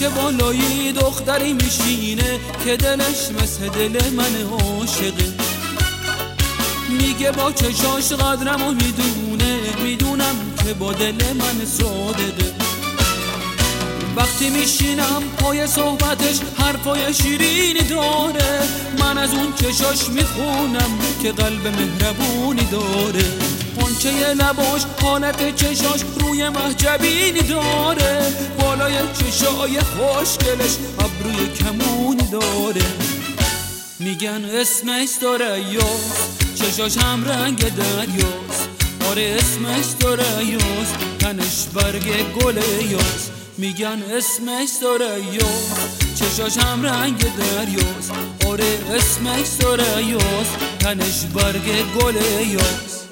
کوچه بالایی دختری میشینه که دلش مثل دل من عاشقه. میگه با چشاش قدرمو میدونه، میدونم که با دل من صادقه. وقتی میشینم پای صحبتش حرفای شیرینی داره، من از اون چشاش میخونم که قلب مهربونی داره. قنچه لباش حالت چشاش روی محجبینی داره، بالای چشای خوشگلش ابروی کمونی داره. میگن اسمش ثریاست، چشاش هم رنگ دریاست. آره اسمش ثریاست، تنش برگ گل یاست. میگن اسمش ثریاست، چشاش هم رنگ دریاست. آره اسمش ثریاست، تنش برگ گل یاست.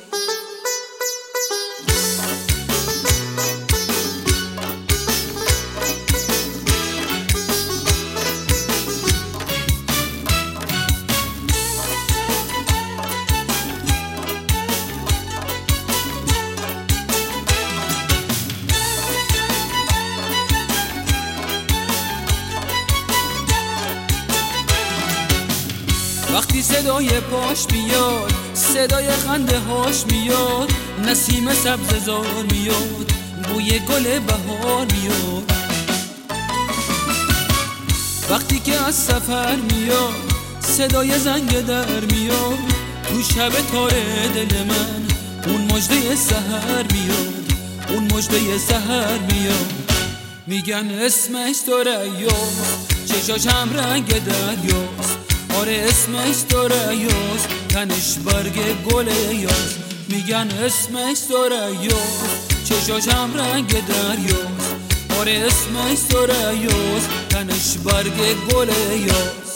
وقتی صدای پاش بیاد، صدای خنده هاش میاد، نسیم سبز زار میاد، بوی گل بهار میاد. وقتی که از سفر میاد، صدای زنگ در میاد، تو شب تاره دل من اون مژده سحر میاد، اون مژده سحر میاد. میگن اسمش ثریاست، چشاش هم رنگ دریاست. آره اسمش ثریاست، تنش برگ گل یاست. میگن اسمش ثریاست، چشاش هم رنگ دریاست. آره اسمش ثریاست، تنش برگ گل یاست.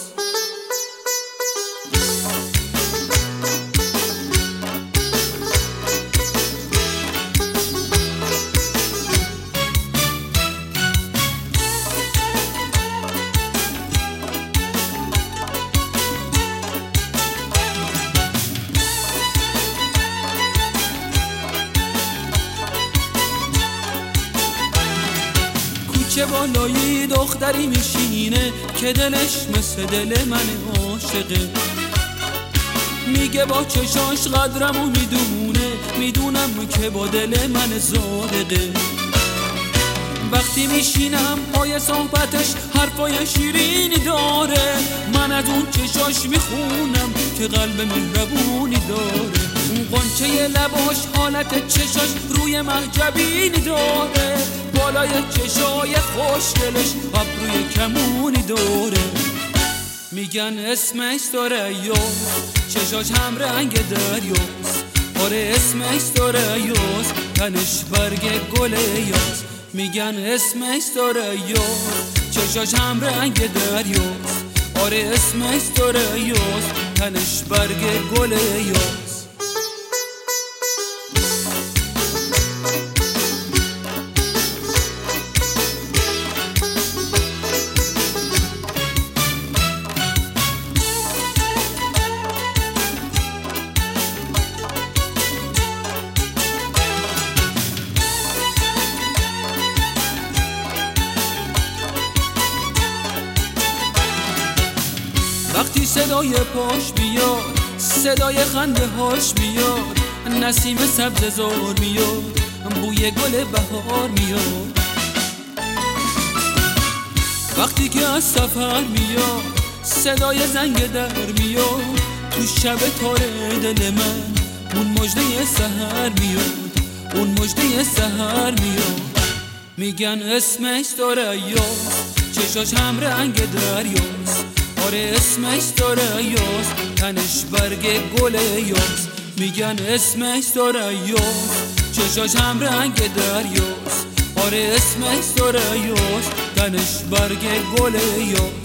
کوچه بالایی دختری میشینه که دلش مثل دل من عاشقه. میگه با چشاش قدرمو میدونه، میدونم که با دل من صادقه. وقتی میشینم پای صحبتش حرفای شیرینی داره، من از اون چشاش میخونم که قلب مهربونی داره. اون قنچه لباش حالت چشاش روی محجبینی داره، بالای چشای خوشگلش ابروی کمونی داره. میگن اسمش ثریاست، چشاش هم رنگ دریاست. آره اسمش ثریاست، تنش برگ گل یاست. میگن اسمش ثریاست، چشاش هم رنگ دریاست. آره اسمش ثریاست، تنش برگ گل یاست. وقتی صدای پاش بیاد، صدای خنده هاش میاد، نسیم سبز زار میاد، بوی گل بهار میاد. وقتی که از سفر میاد، صدای زنگ در میاد، تو شب تاره دل من اون مژده سحر میاد، اون مژده سحر میاد. میگن اسمش ثریاست، چشاش هم رنگ دریاست. آره اسمش ثریاست، تنش برگ گل یاست. میگن اسمش ثریاست، چشاش هم رنگ دریاست. آره اسمش ثریاست، تنش برگ گل یاست.